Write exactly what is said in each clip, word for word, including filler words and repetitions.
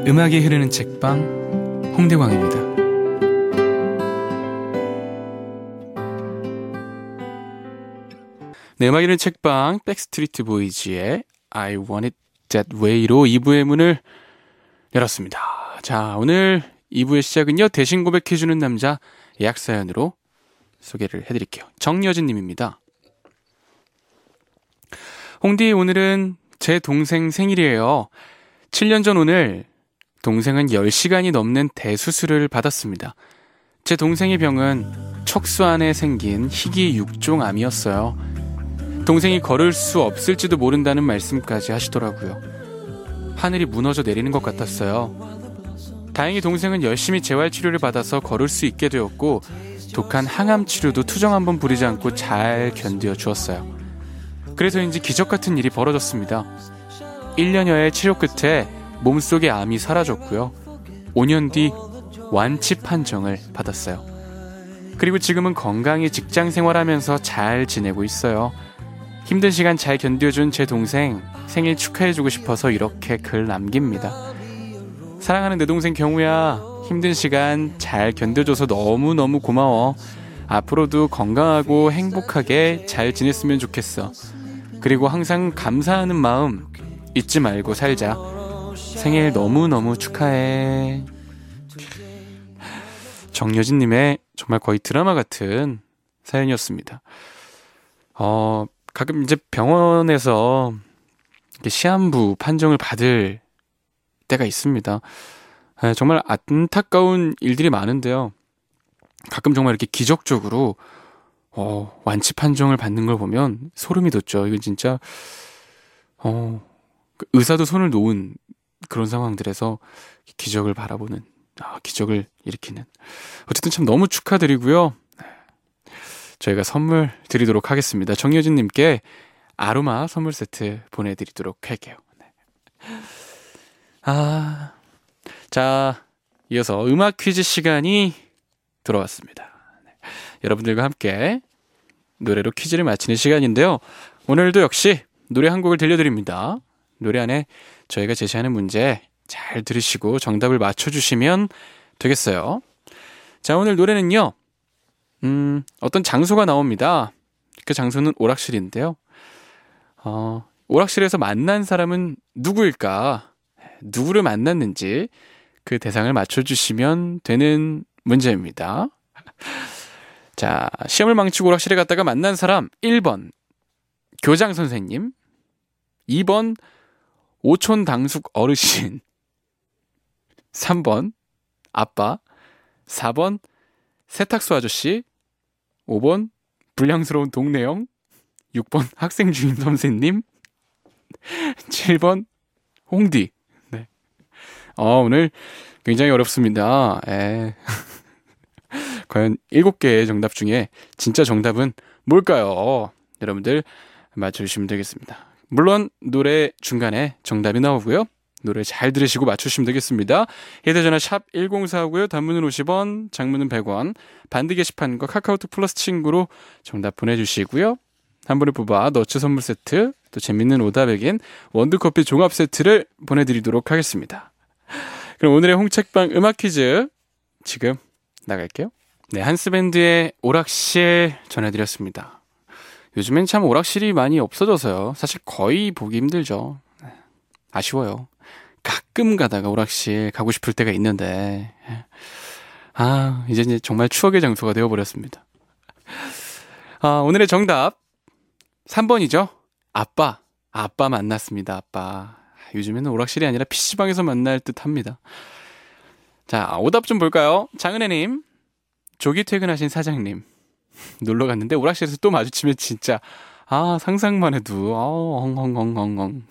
음악이 흐르는 책방 홍대광입니다. 네, 음악이 흐르는 책방 백스트리트 보이즈의 I Want It That Way로 이 부의 문을 열었습니다. 자, 오늘 이 부의 시작은요, 대신 고백해주는 남자 예약 사연으로 소개를 해드릴게요. 정여진 님입니다. 홍디, 오늘은 제 동생 생일이에요. 칠 년 전 오늘 동생은 열 시간이 넘는 대수술을 받았습니다. 제 동생의 병은 척수 안에 생긴 희귀 육종암이었어요. 동생이 걸을 수 없을지도 모른다는 말씀까지 하시더라고요. 하늘이 무너져 내리는 것 같았어요. 다행히 동생은 열심히 재활치료를 받아서 걸을 수 있게 되었고, 독한 항암치료도 투정 한번 부리지 않고 잘 견뎌 주었어요. 그래서인지 기적 같은 일이 벌어졌습니다. 일 년여의 치료 끝에 몸속의 암이 사라졌고요. 오 년 뒤 완치 판정을 받았어요. 그리고 지금은 건강히 직장 생활하면서 잘 지내고 있어요. 힘든 시간 잘 견뎌준 제 동생 생일 축하해주고 싶어서 이렇게 글 남깁니다. 사랑하는 내 동생 경우야, 힘든 시간 잘 견뎌줘서 너무너무 고마워. 앞으로도 건강하고 행복하게 잘 지냈으면 좋겠어. 그리고 항상 감사하는 마음 잊지 말고 살자. 생일 너무너무 축하해. 정여진님의 정말 거의 드라마 같은 사연이었습니다. 어, 가끔 이제 병원에서 시한부 판정을 받을 때가 있습니다. 네, 정말 안타까운 일들이 많은데요. 가끔 정말 이렇게 기적적으로 어, 완치 판정을 받는 걸 보면 소름이 돋죠. 이건 진짜 어, 의사도 손을 놓은 그런 상황들에서 기적을 바라보는, 아, 기적을 일으키는. 어쨌든 참 너무 축하드리고요. 저희가 선물 드리도록 하겠습니다. 정여진님께 아로마 선물 세트 보내드리도록 할게요. 네. 아, 자, 이어서 음악 퀴즈 시간이 돌아왔습니다. 네. 여러분들과 함께 노래로 퀴즈를 마치는 시간인데요. 오늘도 역시 노래 한 곡을 들려드립니다. 노래 안에 저희가 제시하는 문제 잘 들으시고 정답을 맞춰주시면 되겠어요. 자, 오늘 노래는요, 음, 어떤 장소가 나옵니다. 그 장소는 오락실인데요. 어, 오락실에서 만난 사람은 누구일까? 누구를 만났는지 그 대상을 맞춰주시면 되는 문제입니다. 자, 시험을 망치고 오락실에 갔다가 만난 사람, 일 번 교장 선생님, 이 번 오촌 당숙 어르신, 삼 번 아빠, 사 번 세탁소 아저씨, 오 번 불량스러운 동네형, 육 번 학생 주임 선생님, 칠 번 홍디. 네. 어, 오늘 굉장히 어렵습니다. 에. 과연 일곱 개의 정답 중에 진짜 정답은 뭘까요? 여러분들 맞춰주시면 되겠습니다. 물론 노래 중간에 정답이 나오고요. 노래 잘 들으시고 맞추시면 되겠습니다. 휴대전화 샵 일공사오고요. 단문은 오십 원, 장문은 백 원, 반드 게시판과 카카오톡 플러스 친구로 정답 보내주시고요. 한 분을 뽑아 너츠 선물 세트, 또 재밌는 오답에겐 원두커피 종합 세트를 보내드리도록 하겠습니다. 그럼 오늘의 홍책방 음악 퀴즈 지금 나갈게요. 네, 한스밴드의 오락실 전해드렸습니다. 요즘엔 참 오락실이 많이 없어져서요. 사실 거의 보기 힘들죠. 아쉬워요. 가끔 가다가 오락실 가고 싶을 때가 있는데, 아, 이제, 이제 정말 추억의 장소가 되어버렸습니다. 아, 오늘의 정답 삼 번이죠. 아빠. 아빠 만났습니다. 아빠. 요즘에는 오락실이 아니라 피시방에서 만날 듯 합니다. 자, 오답 좀 볼까요? 장은혜님, 조기 퇴근하신 사장님, 놀러 갔는데 오락실에서 또 마주치면 진짜, 아, 상상만 해도, 아, 엉엉엉엉엉.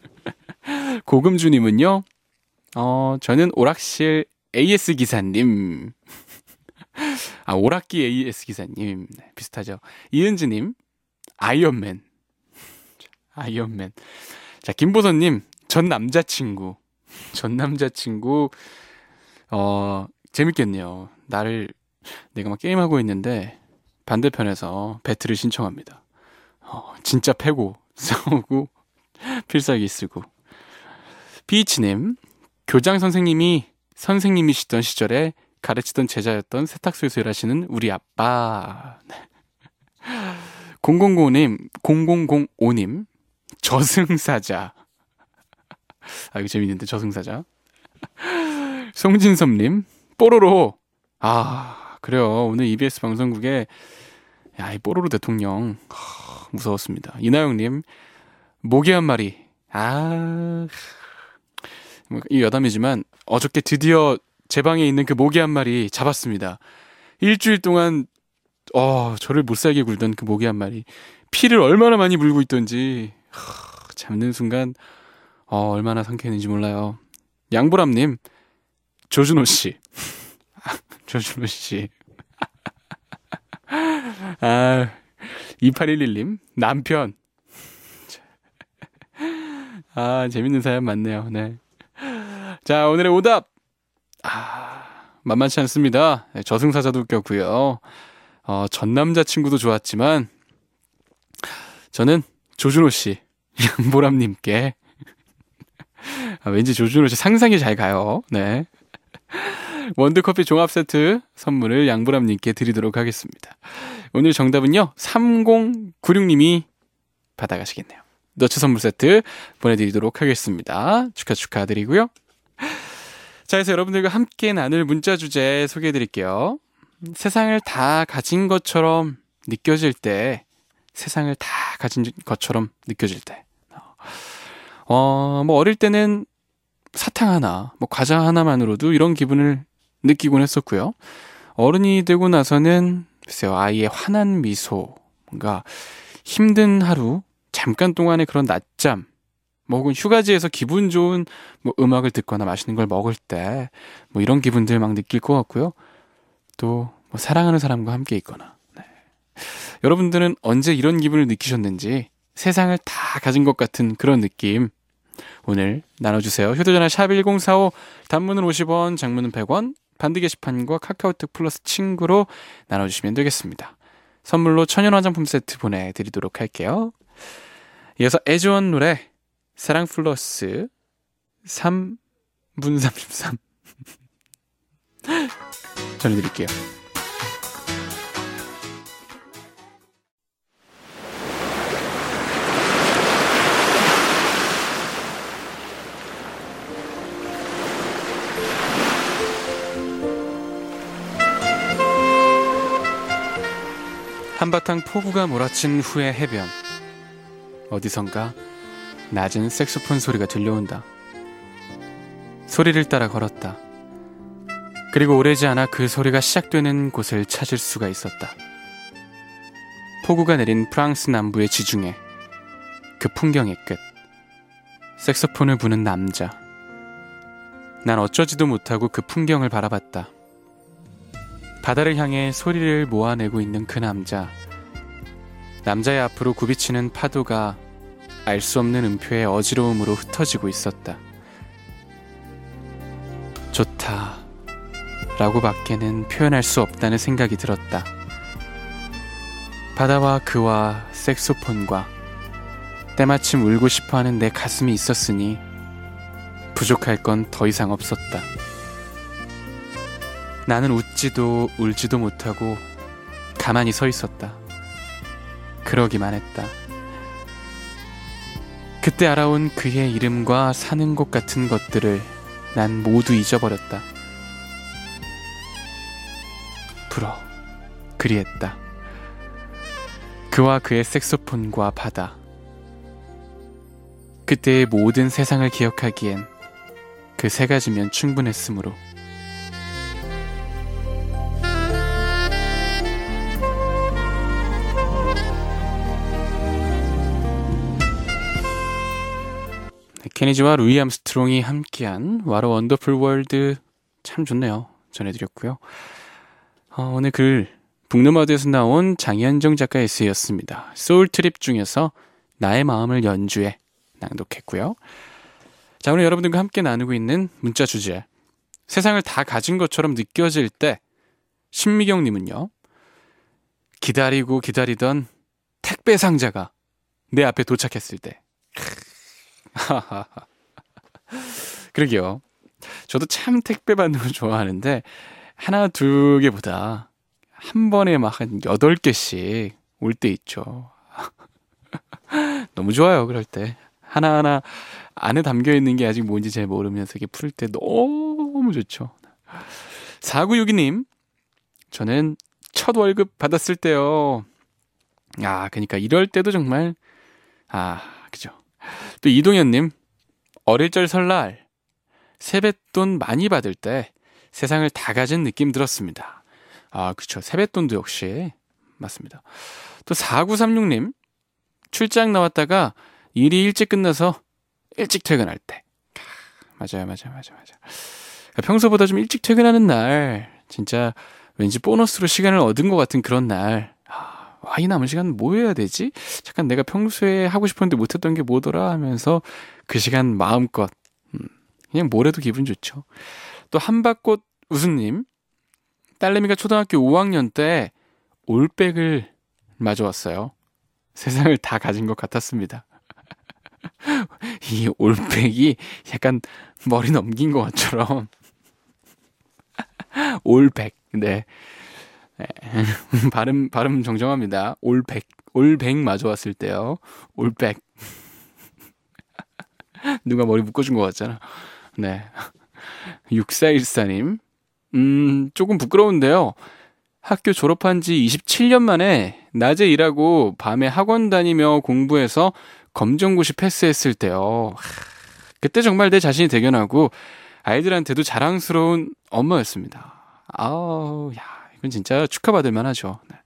고금주님은요, 어, 저는 오락실 에이에스 기사님. 아, 오락기 에이에스 기사님. 네, 비슷하죠. 이은지님, 아이언맨. 아이언맨. 자, 김보선님, 전 남자친구. 전 남자친구, 어, 재밌겠네요. 나를, 내가 막 게임하고 있는데, 반대편에서 배틀을 신청합니다. 어, 진짜 패고, 싸우고, 필살기 쓰고. 피이치님, 교장 선생님이 선생님이시던 시절에 가르치던 제자였던 세탁소에서 일하시는 우리 아빠. 공공공오님, 공공공오님, 저승사자. 아, 이거 재밌는데, 저승사자. 송진섭님, 뽀로로. 아, 그래요. 오늘 이비에스 방송국에, 야, 이 뽀로로 대통령. 하, 무서웠습니다. 이나영님, 모기 한 마리. 아, 이 여담이지만, 어저께 드디어 제 방에 있는 그 모기 한 마리 잡았습니다. 일주일 동안, 어, 저를 못 살게 굴던 그 모기 한 마리. 피를 얼마나 많이 물고 있던지, 하, 잡는 순간, 어, 얼마나 상쾌했는지 몰라요. 양보람님, 조준호씨. 조준호씨. 아, 이팔일일님, 남편. 아, 재밌는 사연 많네요. 네. 자, 오늘의 오답. 아, 만만치 않습니다. 네, 저승사자도 웃겼고요. 어, 전 남자친구도 좋았지만, 저는 조준호씨, 양보람님께, 아, 왠지 조준호씨 상상이 잘 가요. 네. 원두커피 종합세트 선물을 양보람님께 드리도록 하겠습니다. 오늘 정답은요, 삼공구육님이 받아가시겠네요. 너츠 선물 세트 보내드리도록 하겠습니다. 축하 축하드리고요. 자, 그래서 여러분들과 함께 나눌 문자 주제 소개해드릴게요. 세상을 다 가진 것처럼 느껴질 때, 세상을 다 가진 것처럼 느껴질 때, 어, 뭐 어릴 때는 사탕 하나, 뭐 과자 하나만으로도 이런 기분을 느끼곤 했었고요. 어른이 되고 나서는 글쎄요, 아이의 환한 미소, 뭔가 힘든 하루, 잠깐 동안의 그런 낮잠, 뭐 혹은 휴가지에서 기분 좋은 뭐 음악을 듣거나 맛있는 걸 먹을 때 뭐 이런 기분들 막 느낄 것 같고요. 또 뭐 사랑하는 사람과 함께 있거나. 네. 여러분들은 언제 이런 기분을 느끼셨는지 세상을 다 가진 것 같은 그런 느낌 오늘 나눠주세요. 휴대전화 샵 일공사오, 단문은 오십 원, 장문은 백 원, 반드 게시판과 카카오톡 플러스 친구로 나눠주시면 되겠습니다. 선물로 천연 화장품 세트 보내드리도록 할게요. 이어서 애주원 노래 사랑 플러스 삼 분 삼십삼 전해드릴게요. 한바탕 폭우가 몰아친 후의 해변. 어디선가 낮은 색소폰 소리가 들려온다. 소리를 따라 걸었다. 그리고 오래지 않아 그 소리가 시작되는 곳을 찾을 수가 있었다. 폭우가 내린 프랑스 남부의 지중해. 그 풍경의 끝. 색소폰을 부는 남자. 난 어쩌지도 못하고 그 풍경을 바라봤다. 바다를 향해 소리를 모아내고 있는 그 남자. 남자의 앞으로 굽이치는 파도가 알 수 없는 음표의 어지러움으로 흩어지고 있었다. 좋다 라고 밖에는 표현할 수 없다는 생각이 들었다. 바다와 그와 색소폰과 때마침 울고 싶어하는 내 가슴이 있었으니 부족할 건 더 이상 없었다. 나는 웃지도 울지도 못하고 가만히 서 있었다. 그러기만 했다. 그때 알아온 그의 이름과 사는 곳 같은 것들을 난 모두 잊어버렸다. 불어 그리했다. 그와 그의 색소폰과 바다. 그때의 모든 세상을 기억하기엔 그 세 가지면 충분했으므로. 케니지와 루이 암스트롱이 함께한 What a Wonderful World 참 좋네요. 전해드렸고요. 어, 오늘 글 북노마드에서 나온 장현정 작가의 에세이였습니다. 소울트립 중에서 나의 마음을 연주해 낭독했고요. 자, 오늘 여러분들과 함께 나누고 있는 문자 주제, 세상을 다 가진 것처럼 느껴질 때, 신미경님은요, 기다리고 기다리던 택배 상자가 내 앞에 도착했을 때. 그러게요. 저도 참 택배 받는 거 좋아하는데 하나 두 개보다 한 번에 막 한 여덟 개씩 올 때 있죠. 너무 좋아요. 그럴 때 하나하나 안에 담겨있는 게 아직 뭔지 잘 모르면서 이게 풀 때 너무 좋죠. 사구육이 님, 저는 첫 월급 받았을 때요. 아, 그러니까 이럴 때도 정말 아, 그죠. 또 이동현님, 어릴 적 설날 세뱃돈 많이 받을 때 세상을 다 가진 느낌 들었습니다. 아, 그쵸. 세뱃돈도 역시 맞습니다. 또 사구삼육 님, 출장 나왔다가 일이 일찍 끝나서 일찍 퇴근할 때. 맞아요, 맞아요, 맞아요, 맞아요. 평소보다 좀 일찍 퇴근하는 날, 진짜 왠지 보너스로 시간을 얻은 것 같은 그런 날. 아, 와, 이 남은 시간 뭐 해야 되지? 잠깐 내가 평소에 하고 싶었는데 못했던 게 뭐더라 하면서 그 시간 마음껏 음, 그냥 뭘 해도 기분 좋죠. 또 한밭꽃 우수님, 딸내미가 초등학교 오 학년 때 올백을 마주왔어요. 세상을 다 가진 것 같았습니다. 이 올백이 약간 머리 넘긴 것처럼 올백. 네. 네. 발음 발음 정정합니다. 올백. 올백 마주왔을 때요. 올백. 누가 머리 묶어준 것 같잖아. 네. 육사일사 님. 음, 조금 부끄러운데요. 학교 졸업한 지 이십칠 년 만에 낮에 일하고 밤에 학원 다니며 공부해서 검정고시 패스했을 때요. 하, 그때 정말 내 자신이 대견하고 아이들한테도 자랑스러운 엄마였습니다. 아우, 야, 이건 진짜 축하받을 만하죠. 네.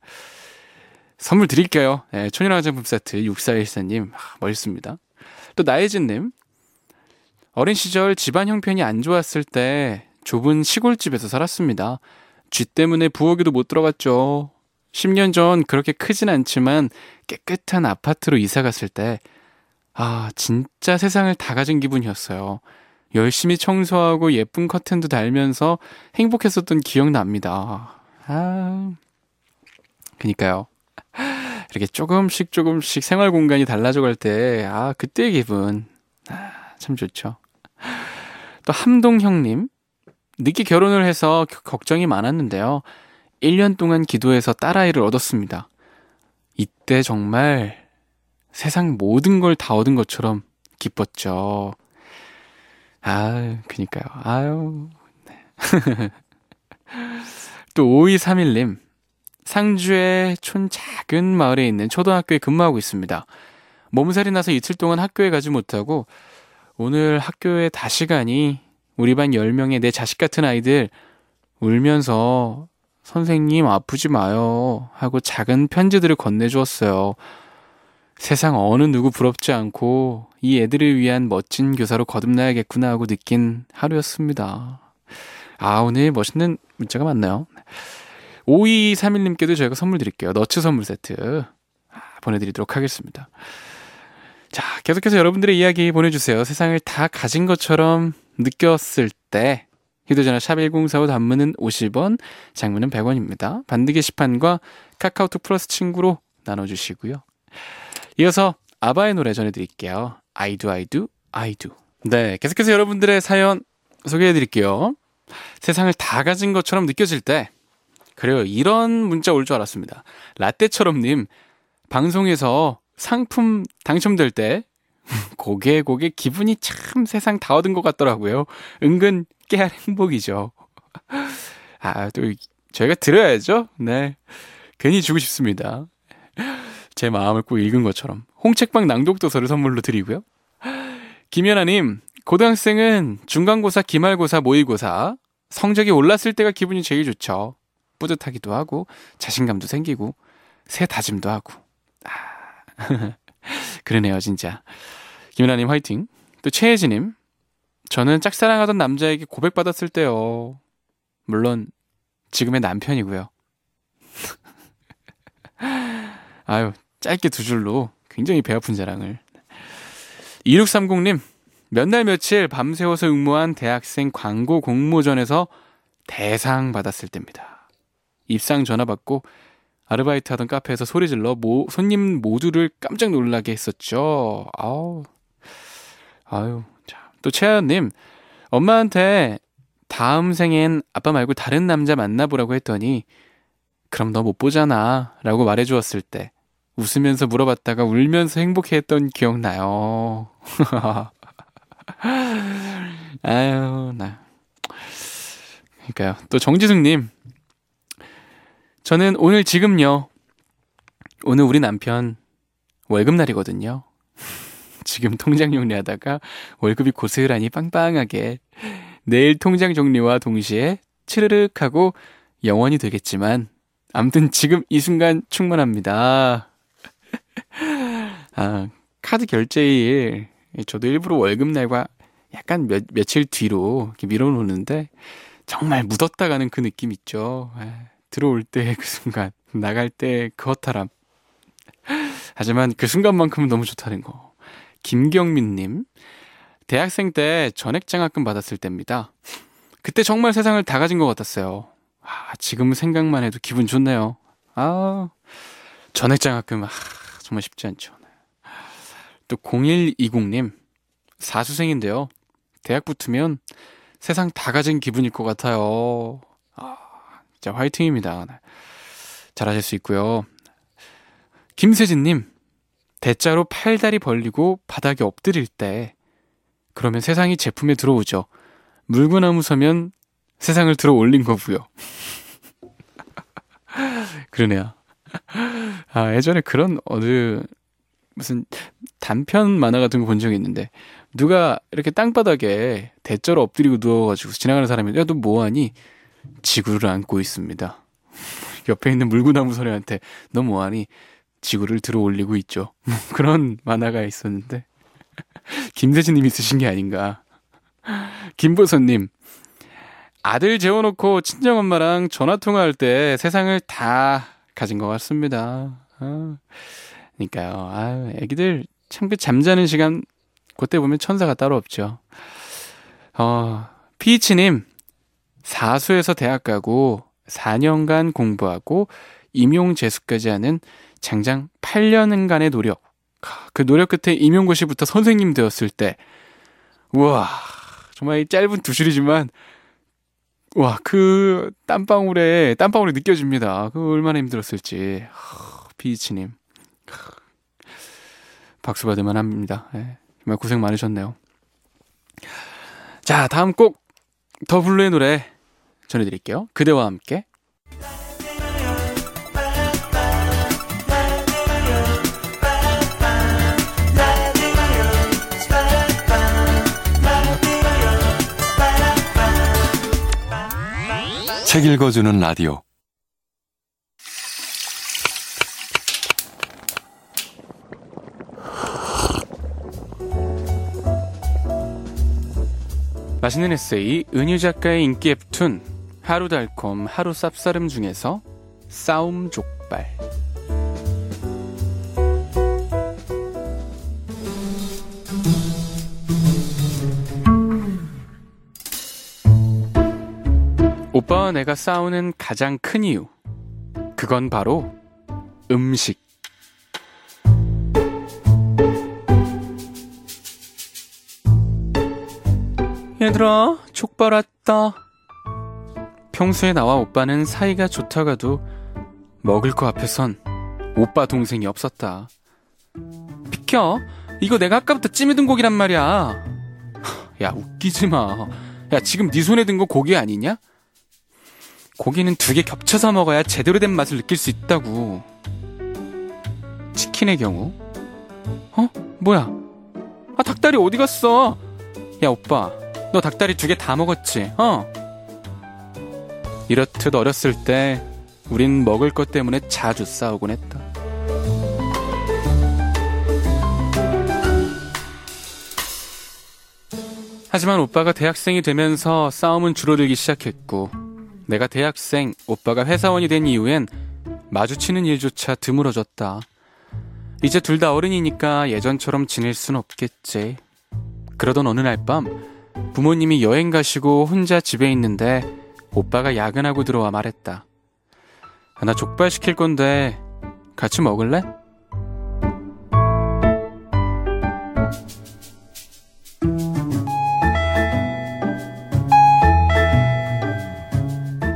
선물 드릴게요. 네, 천연 화장품 세트 육사일사 님. 아, 멋있습니다. 또 나혜진 님. 어린 시절 집안 형편이 안 좋았을 때 좁은 시골집에서 살았습니다. 쥐 때문에 부엌에도 못 들어갔죠. 십 년 전 그렇게 크진 않지만 깨끗한 아파트로 이사 갔을 때 아, 진짜 세상을 다 가진 기분이었어요. 열심히 청소하고 예쁜 커튼도 달면서 행복했었던 기억 납니다. 아, 그니까요. 이렇게 조금씩 조금씩 생활 공간이 달라져 갈 때, 아, 그때의 기분. 아, 참 좋죠. 또 함동형님, 늦게 결혼을 해서 걱정이 많았는데요. 일 년 동안 기도해서 딸아이를 얻었습니다. 이때 정말 세상 모든 걸 다 얻은 것처럼 기뻤죠. 아, 그니까요. 아유. 네. 또 오이삼일 님, 상주의 촌 작은 마을에 있는 초등학교에 근무하고 있습니다. 몸살이 나서 이틀 동안 학교에 가지 못하고 오늘 학교에 다시 가니 우리 반 열 명의 내 자식 같은 아이들 울면서 선생님 아프지 마요 하고 작은 편지들을 건네주었어요. 세상 어느 누구 부럽지 않고 이 애들을 위한 멋진 교사로 거듭나야겠구나 하고 느낀 하루였습니다. 아, 오늘 멋있는 문자가 많나요? 오이삼일 님께도 저희가 선물 드릴게요. 너츠 선물 세트 보내드리도록 하겠습니다. 자, 계속해서 여러분들의 이야기 보내주세요. 세상을 다 가진 것처럼 느꼈을 때 휴대전화 샵 일공사오, 단문은 오십 원, 장문은 백 원입니다. 반드 게시판과 카카오톡 플러스 친구로 나눠주시고요. 이어서 아바의 노래 전해드릴게요. I do, I do, I do. 네, 계속해서 여러분들의 사연 소개해드릴게요. 세상을 다 가진 것처럼 느껴질 때, 그래요, 이런 문자 올 줄 알았습니다. 라떼처럼님, 방송에서 상품 당첨될 때 고개 고개 기분이 참 세상 다 얻은 것 같더라고요. 은근 깨알 행복이죠. 아, 또 저희가 들어야죠. 네, 괜히 주고 싶습니다. 제 마음을 꼭 읽은 것처럼 홍책방 낭독도서를 선물로 드리고요. 김연아님, 고등학생은 중간고사, 기말고사, 모의고사 성적이 올랐을 때가 기분이 제일 좋죠. 뿌듯하기도 하고 자신감도 생기고 새 다짐도 하고. 아, 그러네요 진짜. 김연아님 화이팅. 또 최혜진님, 저는 짝사랑하던 남자에게 고백받았을 때요. 물론 지금의 남편이고요. 아유, 짧게 두 줄로 굉장히 배 아픈 자랑을. 이육삼공님, 몇 날 며칠 밤새워서 응모한 대학생 광고 공모전에서 대상 받았을 때입니다. 입상 전화 받고 아르바이트 하던 카페에서 소리질러 모, 손님 모두를 깜짝 놀라게 했었죠. 아우, 아유. 자, 또 최하연님, 엄마한테 다음 생엔 아빠 말고 다른 남자 만나보라고 했더니 그럼 너 못 보잖아 라고 말해주었을 때 웃으면서 물어봤다가 울면서 행복해했던 기억나요. 아유, 나. 그러니까요. 또 정지숙님, 저는 오늘 지금요. 오늘 우리 남편 월급날이거든요. 지금 통장 정리하다가 월급이 고스란히 빵빵하게 내일 통장 정리와 동시에 치르륵 하고 영원이 되겠지만 아무튼 지금 이 순간 충분합니다. 아, 카드 결제일 저도 일부러 월급날과 약간 몇, 며칠 뒤로 이렇게 밀어놓는데 정말 묻었다 가는 그 느낌 있죠. 아, 들어올 때 그 순간, 나갈 때 그 허탈함. 하지만 그 순간만큼은 너무 좋다는 거. 김경민님, 대학생 때 전액장학금 받았을 때입니다. 그때 정말 세상을 다 가진 것 같았어요. 아, 지금 생각만 해도 기분 좋네요. 아, 전액장학금, 아, 정말 쉽지 않죠. 또 공일이공님, 사수생인데요. 대학 붙으면 세상 다 가진 기분일 것 같아요. 아, 진짜 화이팅입니다. 잘하실 수 있고요. 김세진님, 대자로 팔다리 벌리고 바닥에 엎드릴 때 그러면 세상이 제품에 들어오죠. 물구나무 서면 세상을 들어 올린 거고요. 그러네요. 아, 예전에 그런 어느 무슨 단편 만화 같은 거 본 적이 있는데 누가 이렇게 땅바닥에 대자로 엎드리고 누워가지고 지나가는 사람이 야, 너 뭐하니? 지구를 안고 있습니다. 옆에 있는 물구나무 소리한테 너 뭐하니? 지구를 들어 올리고 있죠. 그런 만화가 있었는데 김세진님이 쓰신 게 아닌가. 김보선님, 아들 재워놓고 친정엄마랑 전화통화할 때 세상을 다 가진 것 같습니다. 아, 그러니까요. 아, 애기들 참 그 잠자는 시간 그때 보면 천사가 따로 없죠. 어, 피이치님, 사수에서 대학 가고 사 년간 공부하고 임용재수까지 하는 장장 팔 년간의 노력. 그 노력 끝에 임용고시부터 선생님 되었을 때, 우와, 정말 짧은 두 줄이지만, 와, 그 땀방울에, 땀방울이 느껴집니다. 그 얼마나 힘들었을지. 피이치님. 박수 받을만 합니다. 네, 정말 고생 많으셨네요. 자, 다음 곡, 더 블루의 노래 전해드릴게요. 그대와 함께. 책 읽어주는 라디오. 맛있는 에세이 은유 작가의 인기 웹툰 하루 달콤 하루 쌉싸름 중에서 싸움 족발. 오빠와 내가 싸우는 가장 큰 이유, 그건 바로 음식. 얘들아, 족발 왔다. 평소에 나와 오빠는 사이가 좋다가도 먹을 거 앞에선 오빠 동생이 없었다. 비켜, 이거 내가 아까부터 찜해둔 고기란 말이야. 야, 웃기지 마. 야, 지금 네 손에 든 거 고기 아니냐? 고기는 두 개 겹쳐서 먹어야 제대로 된 맛을 느낄 수 있다고. 치킨의 경우, 어? 뭐야? 아, 닭다리 어디 갔어? 야, 오빠, 너 닭다리 두 개 다 먹었지? 어? 이렇듯 어렸을 때 우린 먹을 것 때문에 자주 싸우곤 했다. 하지만 오빠가 대학생이 되면서 싸움은 줄어들기 시작했고, 내가 대학생, 오빠가 회사원이 된 이후엔 마주치는 일조차 드물어졌다. 이제 둘 다 어른이니까 예전처럼 지낼 순 없겠지. 그러던 어느 날 밤 부모님이 여행 가시고 혼자 집에 있는데 오빠가 야근하고 들어와 말했다. 나 족발 시킬 건데 같이 먹을래?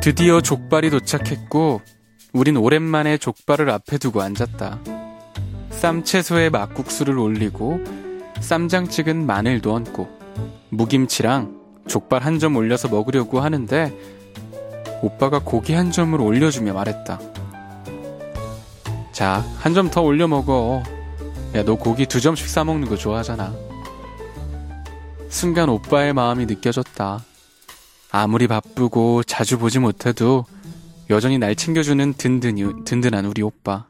드디어 족발이 도착했고 우린 오랜만에 족발을 앞에 두고 앉았다. 쌈채소에 막국수를 올리고 쌈장 찍은 마늘도 얹고 무김치랑 족발 한 점 올려서 먹으려고 하는데 오빠가 고기 한 점을 올려주며 말했다. 자, 한 점 더 올려 먹어. 야, 너 고기 두 점씩 싸먹는 거 좋아하잖아. 순간 오빠의 마음이 느껴졌다. 아무리 바쁘고 자주 보지 못해도 여전히 날 챙겨주는 든든히, 든든한 우리 오빠.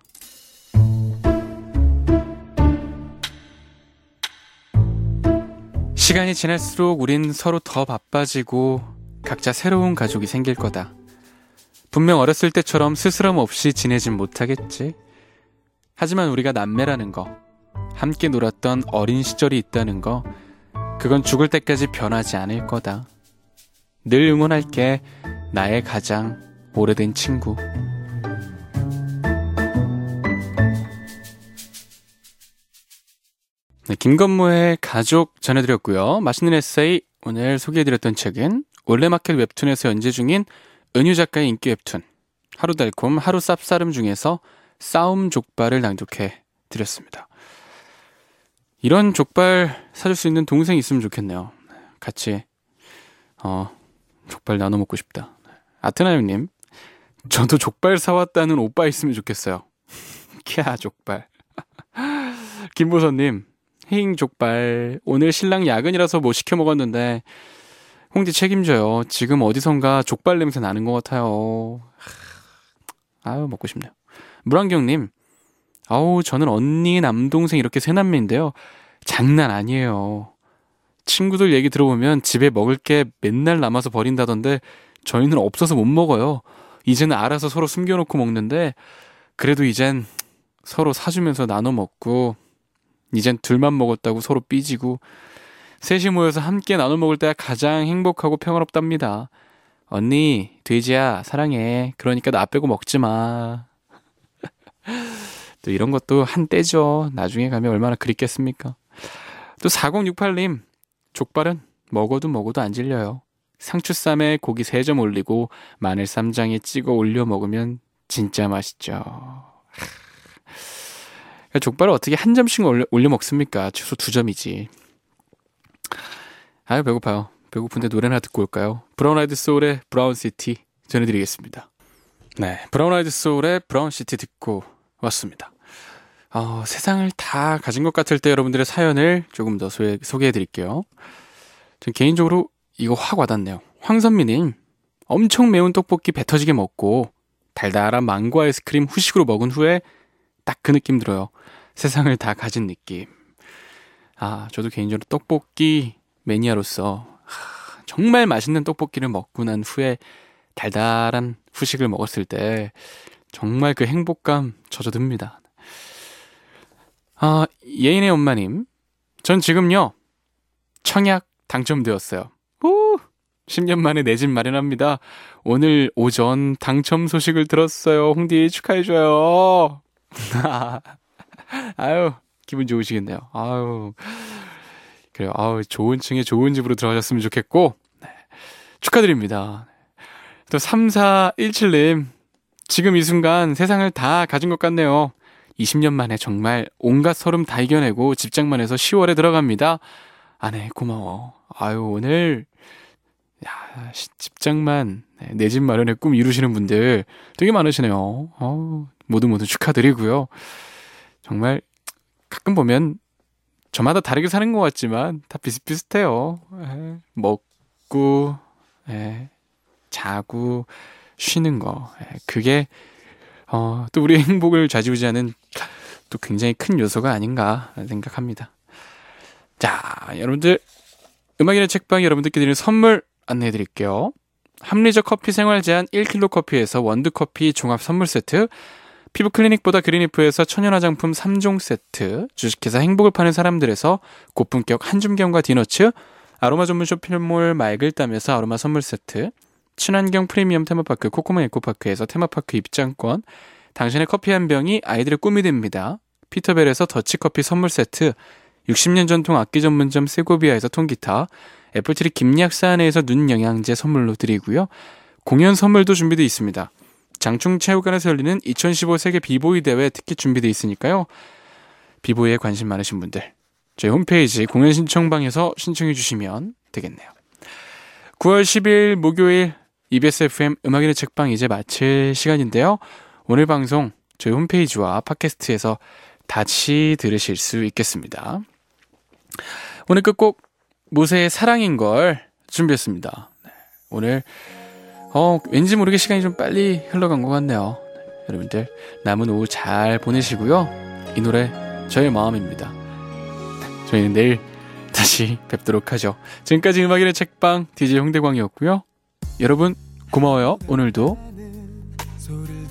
시간이 지날수록 우린 서로 더 바빠지고 각자 새로운 가족이 생길 거다. 분명 어렸을 때처럼 스스럼 없이 지내진 못하겠지. 하지만 우리가 남매라는 거, 함께 놀았던 어린 시절이 있다는 거, 그건 죽을 때까지 변하지 않을 거다. 늘 응원할게, 나의 가장 오래된 친구. 네, 김건모의 가족 전해드렸고요. 맛있는 에세이 오늘 소개해드렸던 책은 올레마켓 웹툰에서 연재 중인 은유 작가의 인기 웹툰 하루 달콤 하루 쌉싸름 중에서 싸움 족발을 낭독해드렸습니다. 이런 족발 사줄 수 있는 동생이 있으면 좋겠네요. 같이 어, 족발 나눠 먹고 싶다. 아트나유님, 저도 족발 사왔다는 오빠 있으면 좋겠어요. 캬 족발. 김보선님, 헤잉 족발. 오늘 신랑 야근이라서 뭐 시켜 먹었는데 홍디 책임져요. 지금 어디선가 족발 냄새 나는 것 같아요. 아유 먹고 싶네요. 물안경님, 아우 저는 언니 남동생 이렇게 세 남매인데요. 장난 아니에요. 친구들 얘기 들어보면 집에 먹을 게 맨날 남아서 버린다던데 저희는 없어서 못 먹어요. 이제는 알아서 서로 숨겨놓고 먹는데 그래도 이젠 서로 사주면서 나눠 먹고 이젠 둘만 먹었다고 서로 삐지고 셋이 모여서 함께 나눠 먹을 때가 가장 행복하고 평화롭답니다. 언니, 돼지야, 사랑해. 그러니까 나 빼고 먹지 마. 또 이런 것도 한때죠. 나중에 가면 얼마나 그립겠습니까? 또 사공육팔님, 족발은 먹어도 먹어도 안 질려요. 상추쌈에 고기 세 점 올리고 마늘 쌈장에 찍어 올려 먹으면 진짜 맛있죠. 족발을 어떻게 한 점씩 올려, 올려 먹습니까? 최소 두 점이지. 아유 배고파요. 배고픈데 노래나 듣고 올까요? 브라운 아이드 소울의 브라운 시티 전해드리겠습니다. 네, 브라운 아이드 소울의 브라운 시티 듣고 왔습니다. 어, 세상을 다 가진 것 같을 때 여러분들의 사연을 조금 더 소개, 소개해드릴게요. 전 개인적으로 이거 확 와닿네요. 황선미님, 엄청 매운 떡볶이 배 터지게 먹고 달달한 망고 아이스크림 후식으로 먹은 후에 딱 그 느낌 들어요. 세상을 다 가진 느낌. 아, 저도 개인적으로 떡볶이 매니아로서 하, 정말 맛있는 떡볶이를 먹고 난 후에 달달한 후식을 먹었을 때 정말 그 행복감 젖어듭니다. 아, 예인의 엄마님, 전 지금요 청약 당첨되었어요. 오, 십 년 만에 내 집 마련합니다. 오늘 오전 당첨 소식을 들었어요. 홍디 축하해줘요. 아유 기분 좋으시겠네요. 아유 그래요. 아유 좋은 층에 좋은 집으로 들어가셨으면 좋겠고 네, 축하드립니다. 또 삼사일칠님, 지금 이 순간 세상을 다 가진 것 같네요. 이십 년 만에 정말 온갖 서름 다 이겨내고 집장만 해서 시월에 들어갑니다. 아내 고마워. 아유 오늘 야, 집장만 내 집 마련의 꿈 이루시는 분들 되게 많으시네요. 어우, 모두 모두 축하드리고요. 정말 가끔 보면 저마다 다르게 사는 것 같지만 다 비슷비슷해요. 에, 먹고 에, 자고 쉬는 거, 에, 그게 어, 또 우리의 행복을 좌지우지하는 또 굉장히 큰 요소가 아닌가 생각합니다. 자, 여러분들 음악인의 책방이 여러분들께 드리는 선물 안내해드릴게요. 합리적 커피 생활 제한 일 킬로그램 커피에서 원두커피 종합 선물 세트, 피부 클리닉보다 그린이프에서 천연 화장품 삼 종 세트, 주식회사 행복을 파는 사람들에서 고품격 한줌경과 디너츠, 아로마 전문 쇼핑몰 맑을땀에서 아로마 선물 세트, 친환경 프리미엄 테마파크 코코몽 에코파크에서 테마파크 입장권, 당신의 커피 한 병이 아이들의 꿈이 됩니다. 피터벨에서 더치커피 선물 세트, 육십 년 전통 악기 전문점 세고비아에서 통기타, 애플트리 김약사 안에서 눈 영양제 선물로 드리고요. 공연 선물도 준비되어 있습니다. 장충체육관에서 열리는 이천십오 세계 비보이 대회 티켓 준비되어 있으니까요. 비보이에 관심 많으신 분들 저희 홈페이지 공연 신청방에서 신청해 주시면 되겠네요. 구월 십일 목요일 이비에스 에프엠 음악인의 책방 이제 마칠 시간인데요. 오늘 방송 저희 홈페이지와 팟캐스트에서 다시 들으실 수 있겠습니다. 오늘 끝곡 모세의 사랑인걸 준비했습니다. 오늘 어, 왠지 모르게 시간이 좀 빨리 흘러간 것 같네요. 여러분들 남은 오후 잘 보내시고요. 이 노래 저의 마음입니다. 저희는 내일 다시 뵙도록 하죠. 지금까지 음악인의 책방 디제이 홍대광이었고요. 여러분 고마워요. 오늘도